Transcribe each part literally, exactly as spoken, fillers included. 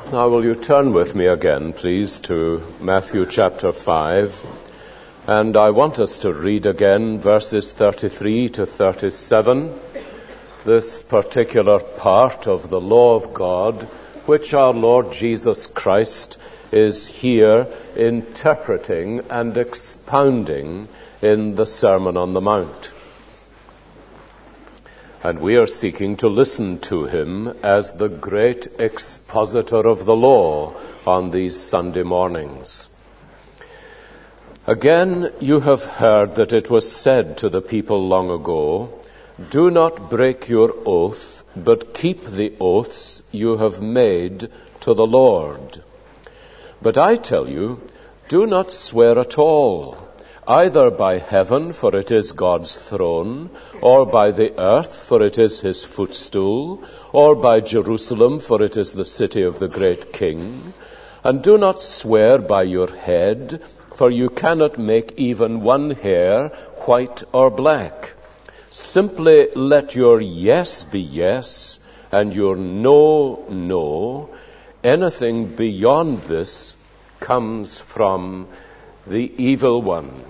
Now will you turn with me again, please, to Matthew chapter five. And I want us to read again verses thirty-three to thirty-seven, this particular part of the law of God, which our Lord Jesus Christ is here interpreting and expounding in the Sermon on the Mount. And we are seeking to listen to him as the great expositor of the law on these Sunday mornings. Again, you have heard that it was said to the people long ago, "Do not break your oath, but keep the oaths you have made to the Lord. But I tell you, do not swear at all, either by heaven, for it is God's throne, or by the earth, for it is his footstool, or by Jerusalem, for it is the city of the great King. And do not swear by your head, for you cannot make even one hair white or black. Simply let your yes be yes, and your no, no. Anything beyond this comes from the evil one."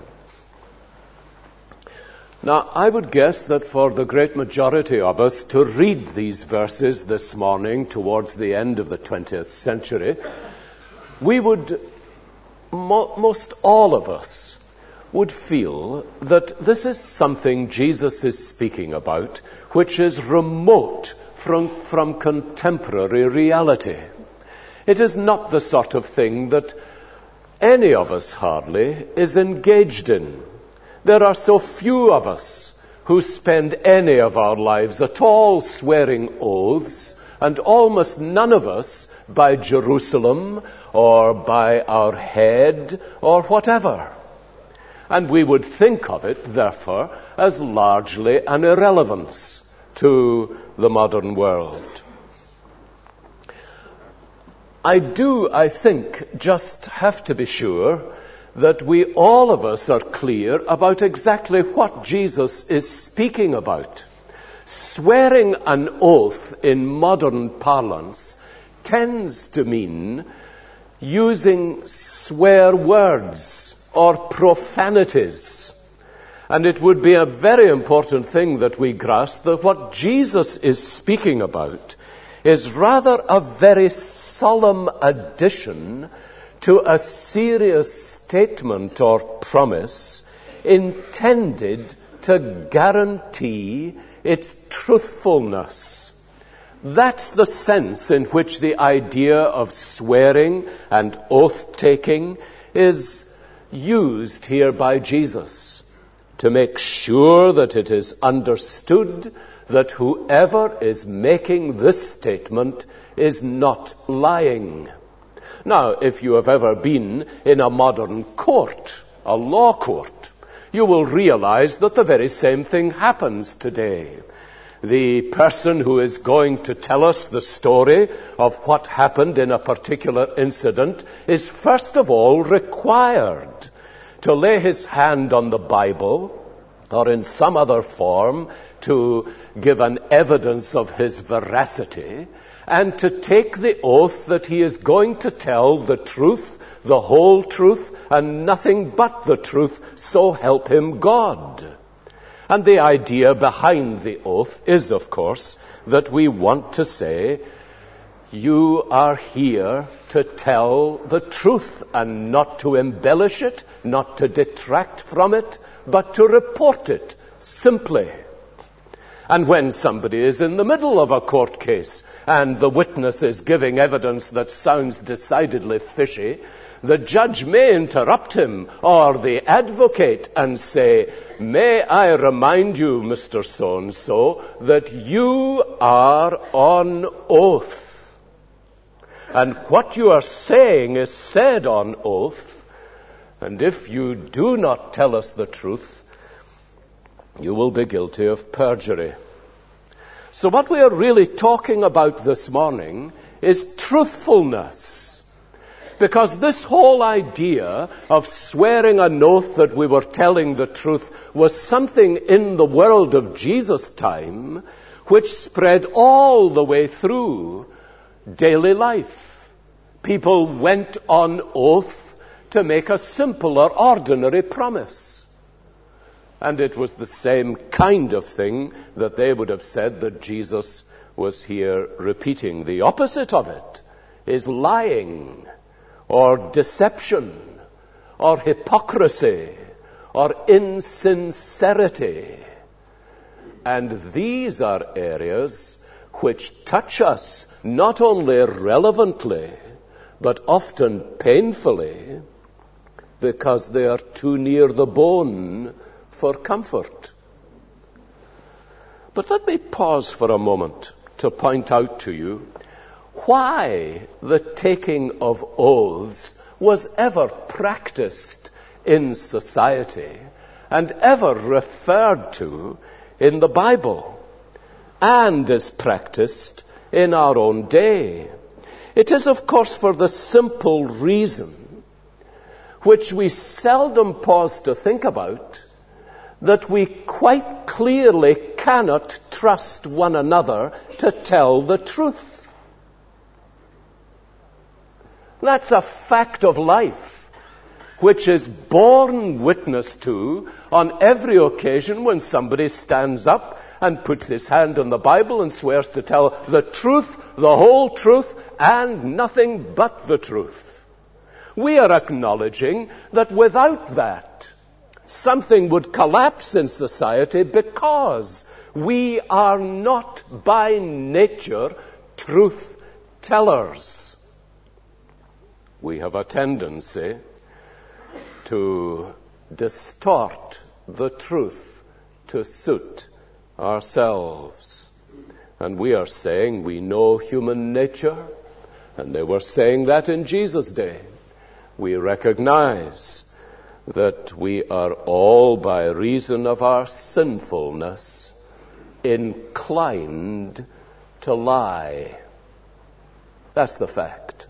Now, I would guess that for the great majority of us to read these verses this morning towards the end of the twentieth century, we would, mo- most all of us, would feel that this is something Jesus is speaking about, which is remote from, from contemporary reality. It is not the sort of thing that any of us hardly is engaged in. There are so few of us who spend any of our lives at all swearing oaths, and almost none of us by Jerusalem or by our head or whatever. And we would think of it, therefore, as largely an irrelevance to the modern world. I do, I think, just have to be sure that we, all of us, are clear about exactly what Jesus is speaking about. Swearing an oath in modern parlance tends to mean using swear words or profanities. And it would be a very important thing that we grasp that what Jesus is speaking about is rather a very solemn addition to a serious statement or promise intended to guarantee its truthfulness. That's the sense in which the idea of swearing and oath-taking is used here by Jesus, to make sure that it is understood that whoever is making this statement is not lying. Now, if you have ever been in a modern court, a law court, you will realize that the very same thing happens today. The person who is going to tell us the story of what happened in a particular incident is first of all required to lay his hand on the Bible or in some other form to give an evidence of his veracity, and to take the oath that he is going to tell the truth, the whole truth, and nothing but the truth, so help him God. And the idea behind the oath is, of course, that we want to say, you are here to tell the truth and not to embellish it, not to detract from it, but to report it simply. And when somebody is in the middle of a court case and the witness is giving evidence that sounds decidedly fishy, the judge may interrupt him or the advocate and say, "May I remind you, Mister So-and-so, that you are on oath. And what you are saying is said on oath. And if you do not tell us the truth, you will be guilty of perjury." So what we are really talking about this morning is truthfulness. Because this whole idea of swearing an oath that we were telling the truth was something in the world of Jesus' time which spread all the way through daily life. People went on oath to make a simple or ordinary promise. And it was the same kind of thing that they would have said that Jesus was here repeating. The opposite of it is lying, or deception, or hypocrisy, or insincerity. And these are areas which touch us not only relevantly, but often painfully, because they are too near the bone for comfort. But let me pause for a moment to point out to you why the taking of oaths was ever practiced in society and ever referred to in the Bible, and is practiced in our own day. It is, of course, for the simple reason, which we seldom pause to think about, that we quite clearly cannot trust one another to tell the truth. That's a fact of life, which is borne witness to on every occasion when somebody stands up and puts his hand on the Bible and swears to tell the truth, the whole truth, and nothing but the truth. We are acknowledging that without that, something would collapse in society, because we are not by nature truth tellers. We have a tendency to distort the truth to suit ourselves. And we are saying we know human nature, and they were saying that in Jesus' day. We recognize that we are all, by reason of our sinfulness, inclined to lie. That's the fact.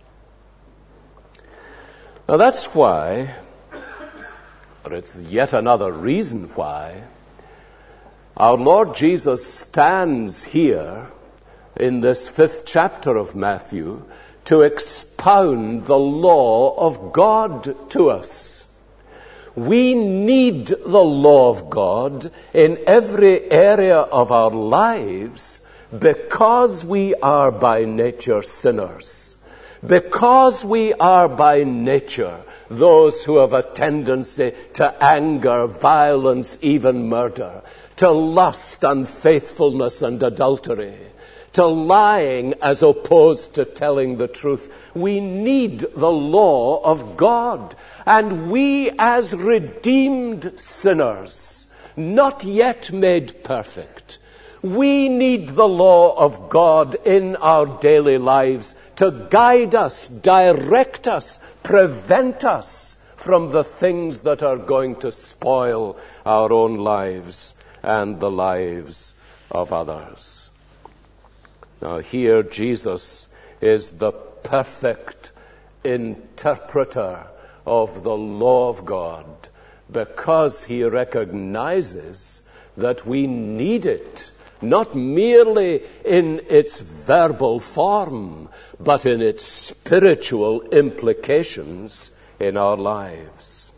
Now that's why, or it's yet another reason why, our Lord Jesus stands here in this fifth chapter of Matthew to expound the law of God to us. We need the law of God in every area of our lives because we are by nature sinners. Because we are by nature those who have a tendency to anger, violence, even murder, to lust, unfaithfulness, and adultery, to lying as opposed to telling the truth. We need the law of God. And we as redeemed sinners, not yet made perfect, we need the law of God in our daily lives to guide us, direct us, prevent us from the things that are going to spoil our own lives and the lives of others. Now here Jesus is the perfect interpreter of the law of God, because he recognizes that we need it, not merely in its verbal form, but in its spiritual implications in our lives.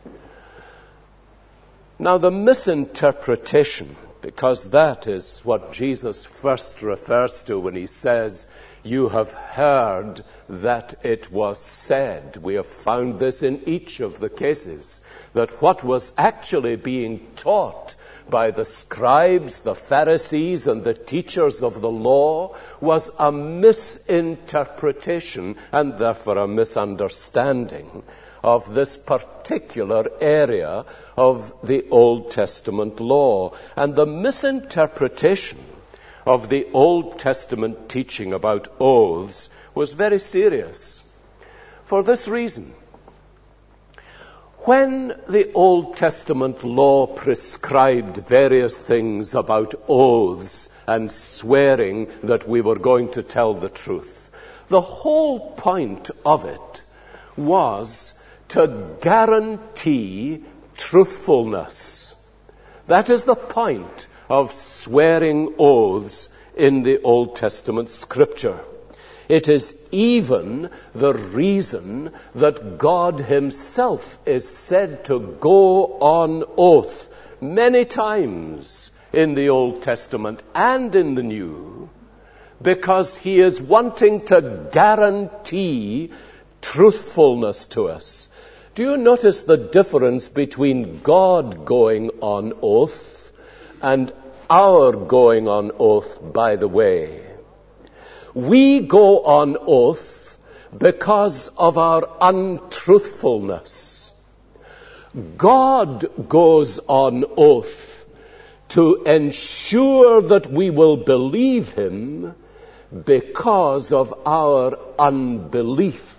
Now the misinterpretation, because that is what Jesus first refers to when he says, "You have heard that it was said." We have found this in each of the cases, that what was actually being taught by the scribes, the Pharisees, and the teachers of the law was a misinterpretation and therefore a misunderstanding of this particular area of the Old Testament law. And the misinterpretation of the Old Testament teaching about oaths was very serious. For this reason, when the Old Testament law prescribed various things about oaths and swearing that we were going to tell the truth, the whole point of it was to guarantee truthfulness. That is the point of swearing oaths in the Old Testament scripture. It is even the reason that God himself is said to go on oath many times in the Old Testament and in the New, because he is wanting to guarantee truthfulness to us. Do you notice the difference between God going on oath and our going on oath, by the way? We go on oath because of our untruthfulness. God goes on oath to ensure that we will believe him because of our unbelief.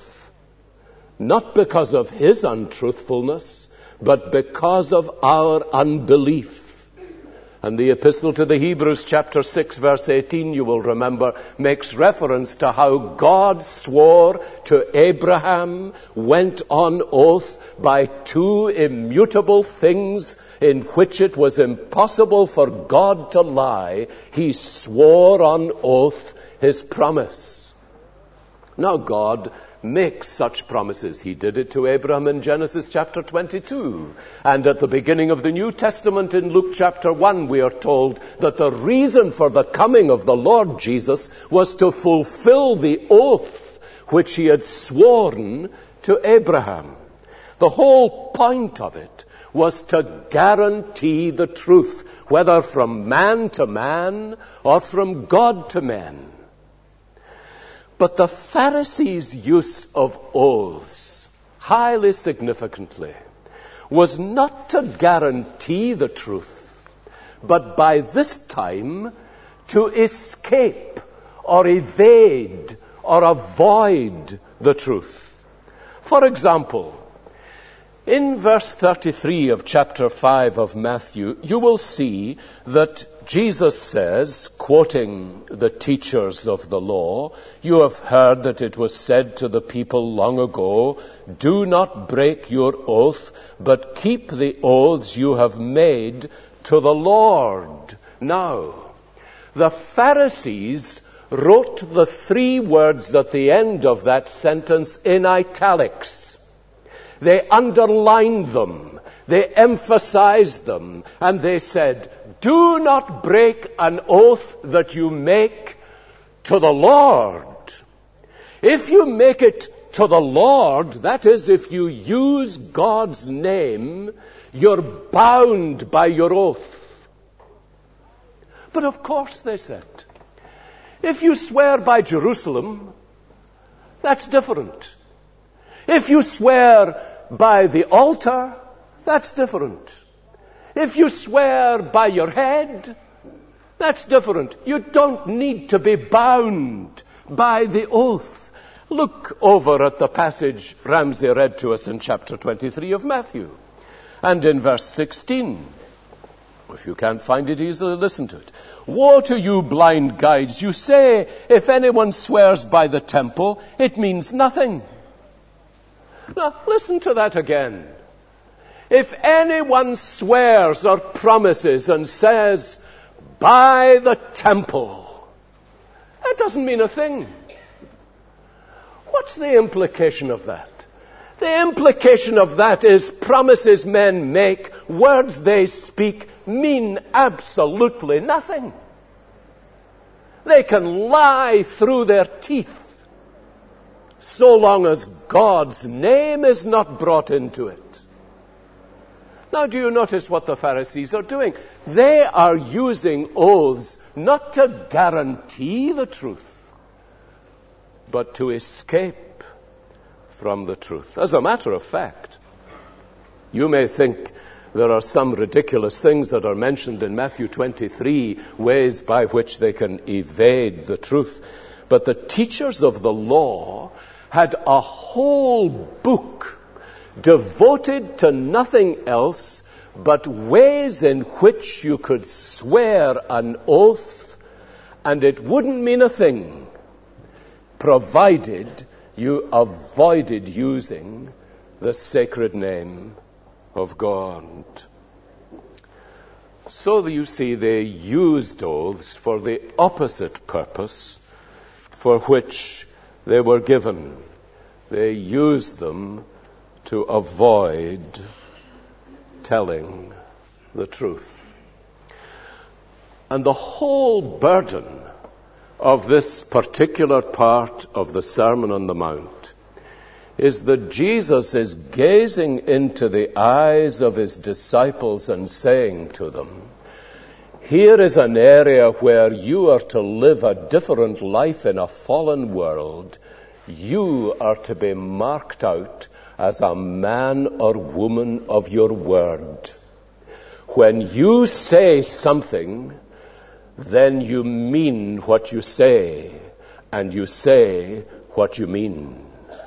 Not because of his untruthfulness, but because of our unbelief. And the Epistle to the Hebrews, chapter six, verse eighteen, you will remember, makes reference to how God swore to Abraham, went on oath by two immutable things in which it was impossible for God to lie. He swore on oath his promise. Now God makes such promises. He did it to Abraham in Genesis chapter twenty-two. And at the beginning of the New Testament in Luke chapter one, we are told that the reason for the coming of the Lord Jesus was to fulfill the oath which he had sworn to Abraham. The whole point of it was to guarantee the truth, whether from man to man or from God to men. But the Pharisees' use of oaths, highly significantly, was not to guarantee the truth, but by this time to escape or evade or avoid the truth. For example, in verse thirty-three of chapter five of Matthew, you will see that Jesus says, quoting the teachers of the law, "You have heard that it was said to the people long ago, 'Do not break your oath, but keep the oaths you have made to the Lord.'" Now, the Pharisees wrote the three words at the end of that sentence in italics. They underlined them, they emphasized them, and they said, "Do not break an oath that you make to the Lord." If you make it to the Lord, that is, if you use God's name, you're bound by your oath. But of course, they said, if you swear by Jerusalem, that's different. If you swear by the altar, that's different. If you swear by your head, that's different. You don't need to be bound by the oath. Look over at the passage Ramsey read to us in chapter twenty-three of Matthew. And in verse sixteen, if you can't find it easily, listen to it. "Woe to you, blind guides! You say, if anyone swears by the temple, it means nothing." Now, listen to that again. If anyone swears or promises and says, "by the temple," that doesn't mean a thing. What's the implication of that? The implication of that is promises men make, words they speak, mean absolutely nothing. They can lie through their teeth, so long as God's name is not brought into it. Now, do you notice what the Pharisees are doing? They are using oaths not to guarantee the truth, but to escape from the truth. As a matter of fact, you may think there are some ridiculous things that are mentioned in Matthew twenty-three, ways by which they can evade the truth. But the teachers of the law had a whole book devoted to nothing else but ways in which you could swear an oath and it wouldn't mean a thing, provided you avoided using the sacred name of God. So you see, they used oaths for the opposite purpose for which they were given, they used them to avoid telling the truth. And the whole burden of this particular part of the Sermon on the Mount is that Jesus is gazing into the eyes of his disciples and saying to them, here is an area where you are to live a different life in a fallen world. You are to be marked out as a man or woman of your word. When you say something, then you mean what you say, and you say what you mean.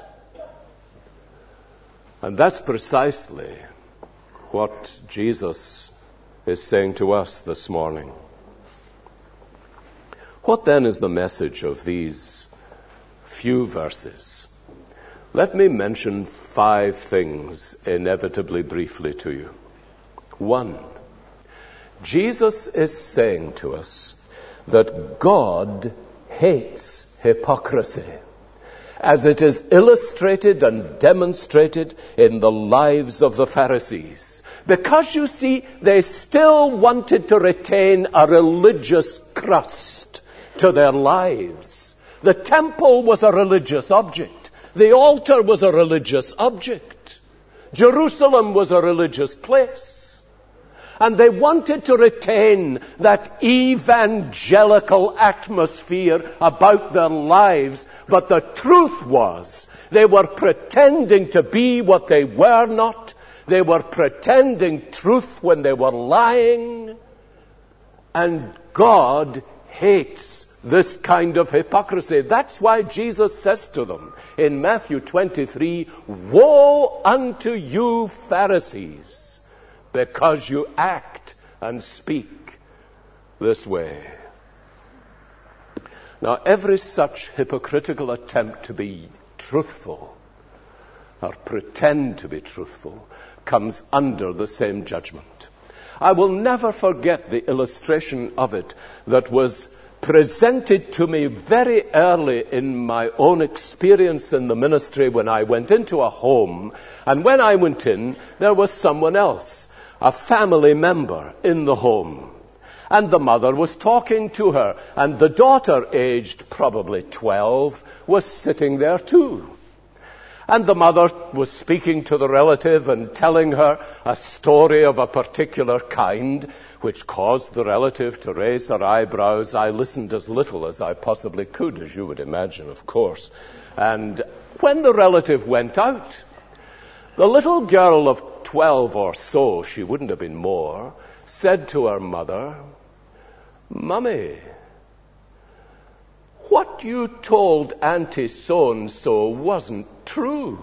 And that's precisely what Jesus is saying to us this morning. What then is the message of these few verses? Let me mention five things inevitably briefly to you. One, Jesus is saying to us that God hates hypocrisy, as it is illustrated and demonstrated in the lives of the Pharisees. Because, you see, they still wanted to retain a religious crust to their lives. The temple was a religious object. The altar was a religious object. Jerusalem was a religious place. And they wanted to retain that evangelical atmosphere about their lives. But the truth was, they were pretending to be what they were not. They were pretending truth when they were lying. And God hates this kind of hypocrisy. That's why Jesus says to them in Matthew twenty-three, woe unto you, Pharisees, because you act and speak this way. Now, every such hypocritical attempt to be truthful or pretend to be truthful comes under the same judgment. I will never forget the illustration of it that was presented to me very early in my own experience in the ministry when I went into a home. And when I went in, there was someone else, a family member in the home. And the mother was talking to her, and the daughter, aged probably twelve, was sitting there too. And the mother was speaking to the relative and telling her a story of a particular kind, which caused the relative to raise her eyebrows. I listened as little as I possibly could, as you would imagine, of course. And when the relative went out, the little girl of twelve or so, she wouldn't have been more, said to her mother, "Mummy, what you told Auntie so-and-so wasn't true."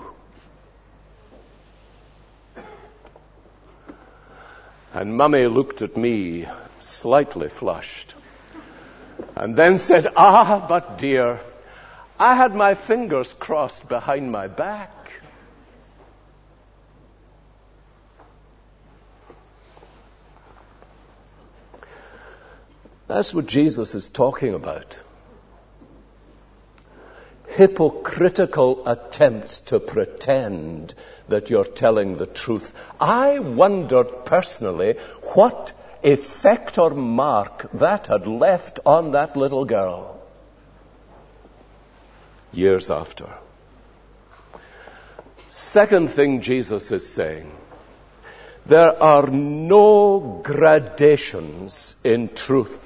And Mummy looked at me, slightly flushed, and then said, "Ah, but dear, I had my fingers crossed behind my back." That's what Jesus is talking about. Hypocritical attempts to pretend that you're telling the truth. I wondered personally what effect or mark that had left on that little girl years after. Second thing Jesus is saying, there are no gradations in truth.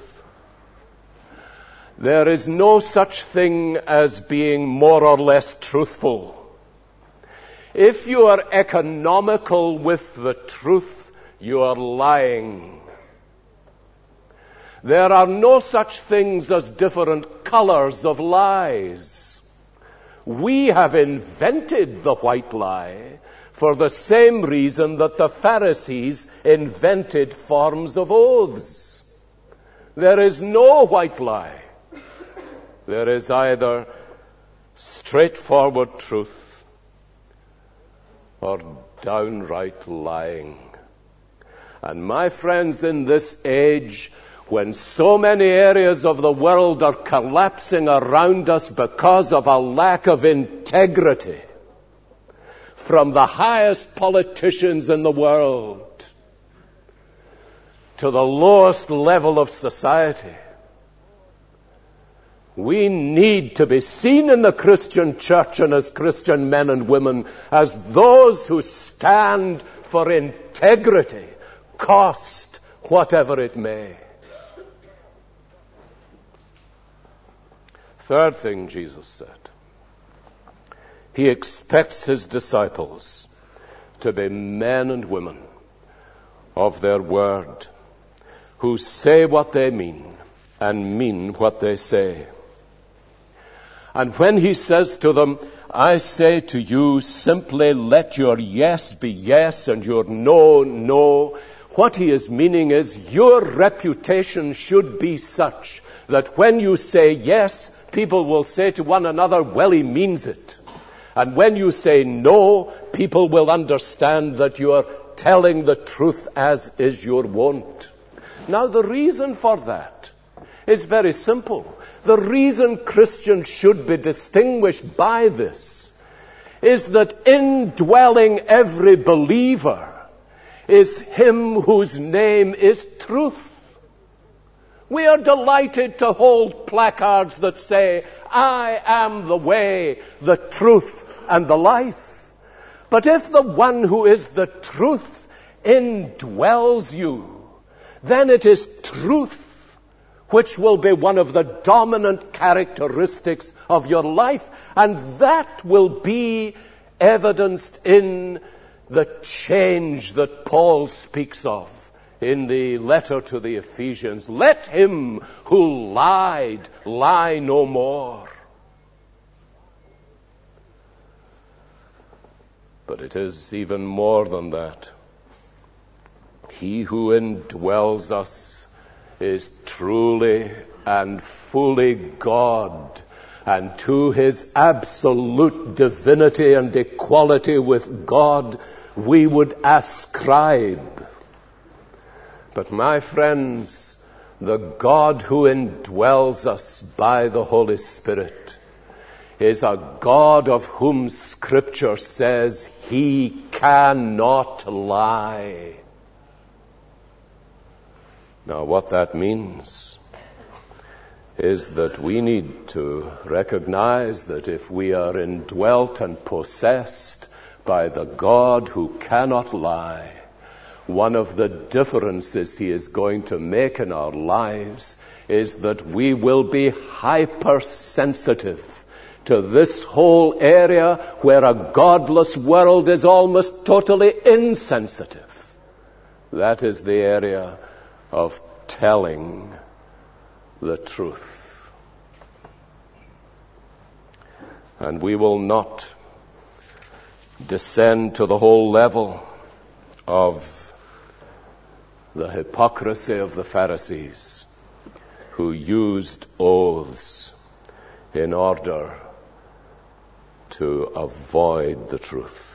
There is no such thing as being more or less truthful. If you are economical with the truth, you are lying. There are no such things as different colors of lies. We have invented the white lie for the same reason that the Pharisees invented forms of oaths. There is no white lie. There is either straightforward truth or downright lying. And my friends, in this age when so many areas of the world are collapsing around us because of a lack of integrity, from the highest politicians in the world to the lowest level of society. We need to be seen in the Christian church and as Christian men and women as those who stand for integrity, cost whatever it may. Third thing Jesus said, he expects his disciples to be men and women of their word, who say what they mean and mean what they say. And when he says to them, I say to you, simply let your yes be yes and your no, no, what he is meaning is your reputation should be such that when you say yes, people will say to one another, well, he means it. And when you say no, people will understand that you are telling the truth as is your wont. Now, the reason for that is very simple. The reason Christians should be distinguished by this is that indwelling every believer is him whose name is truth. We are delighted to hold placards that say, I am the way, the truth, and the life. But if the one who is the truth indwells you, then it is truth which will be one of the dominant characteristics of your life, and that will be evidenced in the change that Paul speaks of in the letter to the Ephesians. Let him who lied lie no more. But it is even more than that. He who indwells us is truly and fully God, and to his absolute divinity and equality with God we would ascribe. But my friends, the God who indwells us by the Holy Spirit is a God of whom Scripture says he cannot lie. Now, what that means is that we need to recognize that if we are indwelt and possessed by the God who cannot lie, one of the differences he is going to make in our lives is that we will be hypersensitive to this whole area where a godless world is almost totally insensitive. That is the area of telling the truth. And we will not descend to the whole level of the hypocrisy of the Pharisees, who used oaths in order to avoid the truth.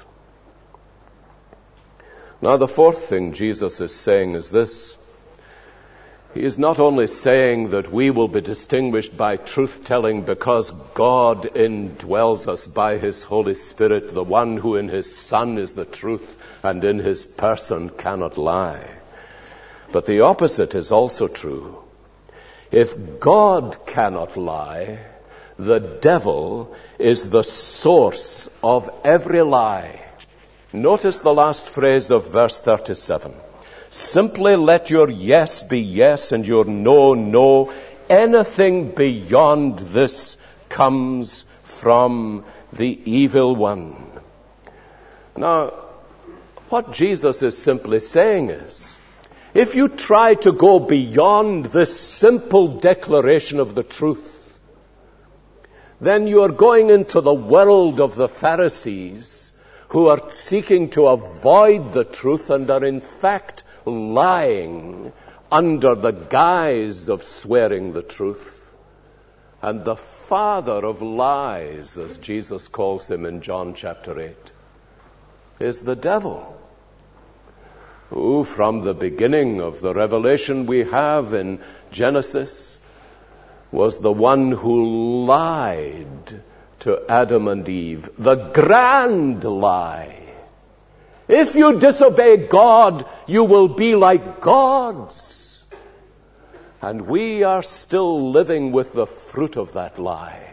Now, the fourth thing Jesus is saying is this. He is not only saying that we will be distinguished by truth-telling because God indwells us by his Holy Spirit, the one who in his Son is the truth and in his person cannot lie. But the opposite is also true. If God cannot lie, the devil is the source of every lie. Notice the last phrase of verse thirty-seven. Simply let your yes be yes and your no, no. Anything beyond this comes from the evil one. Now, what Jesus is simply saying is, if you try to go beyond this simple declaration of the truth, then you are going into the world of the Pharisees, who are seeking to avoid the truth and are in fact lying under the guise of swearing the truth. And the father of lies, as Jesus calls him in John chapter eight, is the devil. who from the beginning of the revelation we have in Genesis was the one who lied to Adam and Eve, the grand lie. If you disobey God, you will be like gods. And we are still living with the fruit of that lie.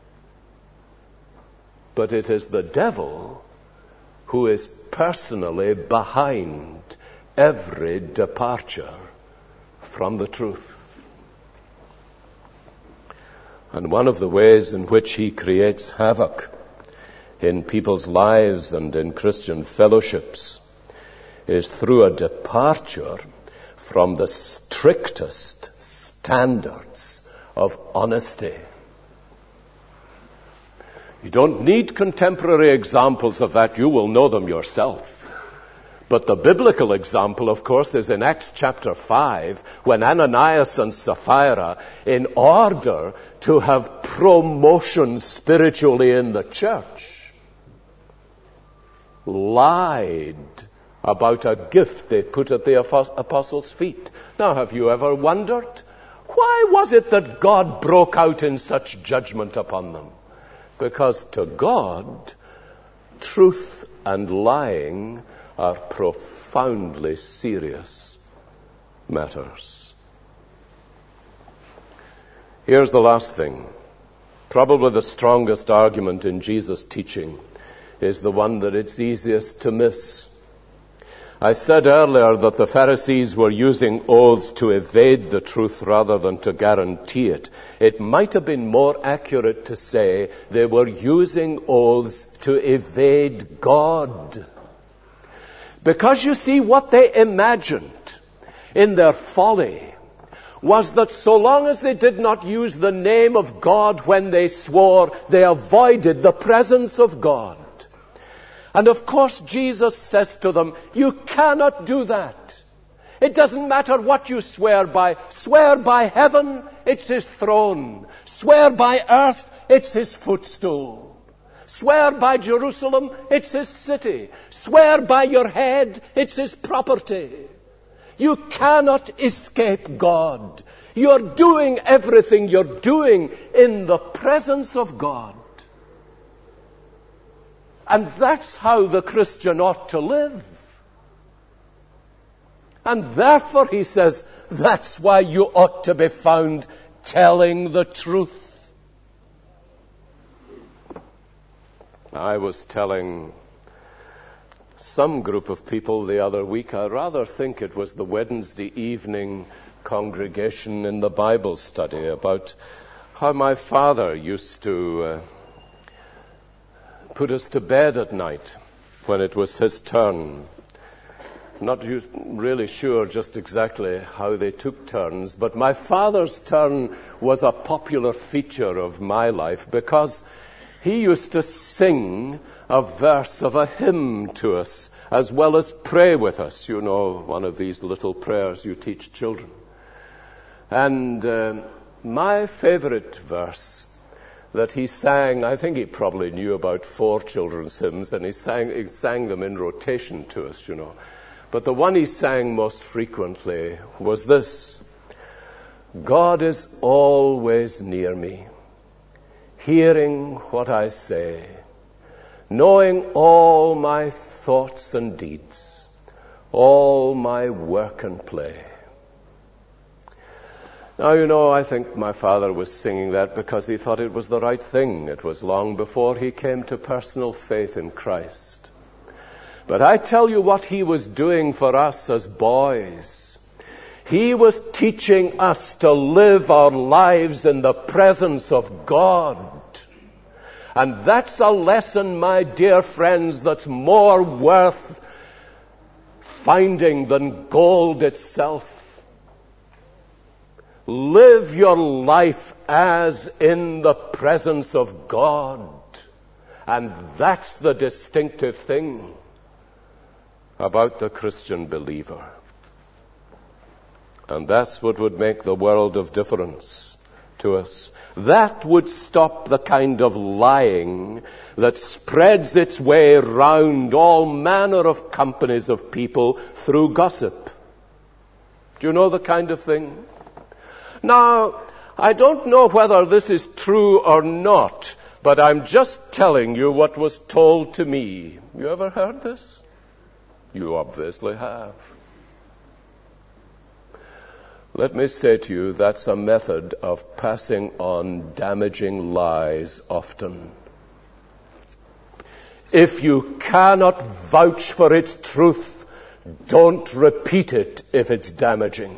But it is the devil who is personally behind every departure from the truth. And one of the ways in which he creates havoc in people's lives and in Christian fellowships is through a departure from the strictest standards of honesty. You don't need contemporary examples of that. You will know them yourself. But the biblical example, of course, is in Acts chapter five, when Ananias and Sapphira, in order to have promotion spiritually in the church, lied about a gift they put at the apostles' feet. Now, have you ever wondered, why was it that God broke out in such judgment upon them? Because to God, truth and lying are profoundly serious matters. Here's the last thing. Probably the strongest argument in Jesus' teaching is the one that it's easiest to miss. I said earlier that the Pharisees were using oaths to evade the truth rather than to guarantee it. It might have been more accurate to say they were using oaths to evade God. Because you see, what they imagined in their folly was that so long as they did not use the name of God when they swore, they avoided the presence of God. And of course, Jesus says to them, you cannot do that. It doesn't matter what you swear by. Swear by heaven, it's his throne. Swear by earth, it's his footstool. Swear by Jerusalem, it's his city. Swear by your head, it's his property. You cannot escape God. You're doing everything you're doing in the presence of God. And that's how the Christian ought to live. And therefore, he says, that's why you ought to be found telling the truth. I was telling some group of people the other week, I rather think it was the Wednesday evening congregation in the Bible study, about how my father used to uh, put us to bed at night when it was his turn. Not really sure just exactly how they took turns, but my father's turn was a popular feature of my life because he used to sing a verse of a hymn to us as well as pray with us. You know, one of these little prayers you teach children. And uh, my favorite verse that he sang, I think he probably knew about four children's hymns, and he sang, he sang them in rotation to us, you know. But the one he sang most frequently was this: God is always near me, hearing what I say, knowing all my thoughts and deeds, all my work and play. Now, you know, I think my father was singing that because he thought it was the right thing. It was long before he came to personal faith in Christ. But I tell you what he was doing for us as boys. He was teaching us to live our lives in the presence of God. And that's a lesson, my dear friends, that's more worth finding than gold itself. Live your life as in the presence of God. And that's the distinctive thing about the Christian believer. And that's what would make the world of difference to us. That would stop the kind of lying that spreads its way round all manner of companies of people through gossip. Do you know the kind of thing? Now, I don't know whether this is true or not, but I'm just telling you what was told to me. You ever heard this? You obviously have. Let me say to you, that's a method of passing on damaging lies often. If you cannot vouch for its truth, don't repeat it if it's damaging.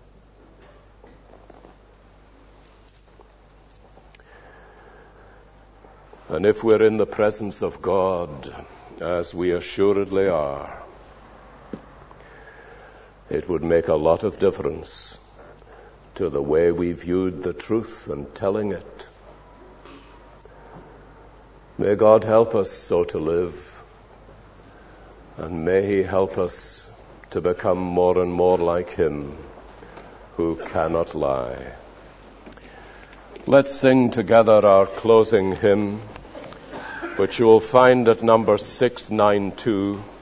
And if we're in the presence of God, as we assuredly are, it would make a lot of difference to the way we viewed the truth and telling it. May God help us so to live, and may He help us to become more and more like Him who cannot lie. Let's sing together our closing hymn, which you will find at number six ninety-two.